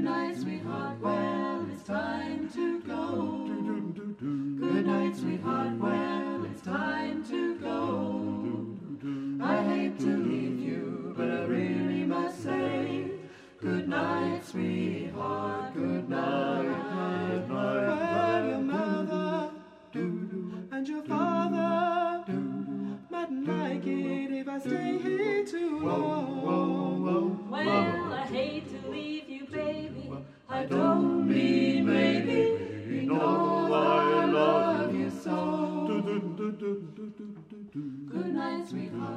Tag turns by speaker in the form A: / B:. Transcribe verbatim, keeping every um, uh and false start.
A: night, sweetheart, well, it's time to go. Good night, sweetheart, well, it's time to go. I hate to leave you, but I really must say, good night, sweetheart, good night, good night.
B: Well, your mother and your father mightn't like it if I stay here too long.
A: Well, I hate to leave you, baby. I don't mean maybe. You know I love you so. Good night, sweetheart.